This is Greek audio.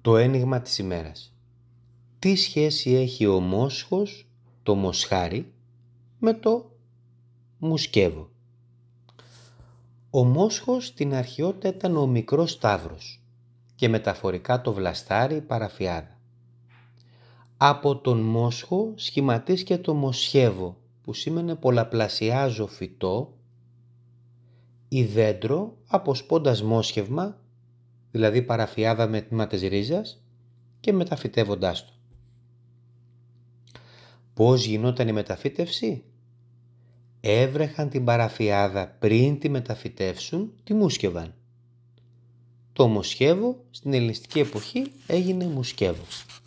Το ένιγμα της ημέρας. Τι σχέση έχει ο μόσχος, το μοσχάρι, με το μουσκεύο? Ο μόσχος στην αρχαιότητα ήταν ο μικρός σταύρος και μεταφορικά το βλαστάρι, η παραφιάδα. Από τον μόσχο σχηματίστηκε το μοσχεύο, που σήμαινε πολλαπλασιάζω φυτό, ή δέντρο αποσπώντας μόσχευμα, δηλαδή παραφιάδα με τμήμα της ρίζας, και μεταφυτεύοντάς το. Πώς γινόταν η μεταφύτευση? Έβρεχαν την παραφιάδα πριν τη μεταφυτεύσουν, τη μούσκευαν. Το μοσχεύο στην ελληνιστική εποχή έγινε μουσκεύο.